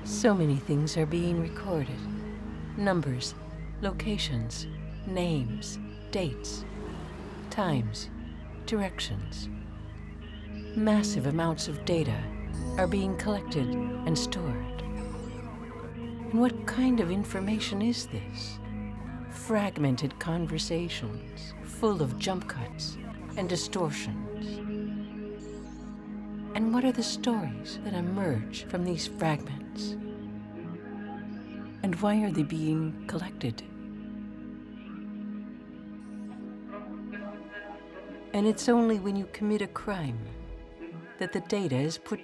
So many things are being recorded. Numbers, locations, names, dates, times, directions. Massive amounts of data are being collected and stored. And what kind of information is this? Fragmented conversations, full of jump cuts and distortions. And what are the stories that emerge from these fragments? And why are they being collected? And it's only when you commit a crime that the data is put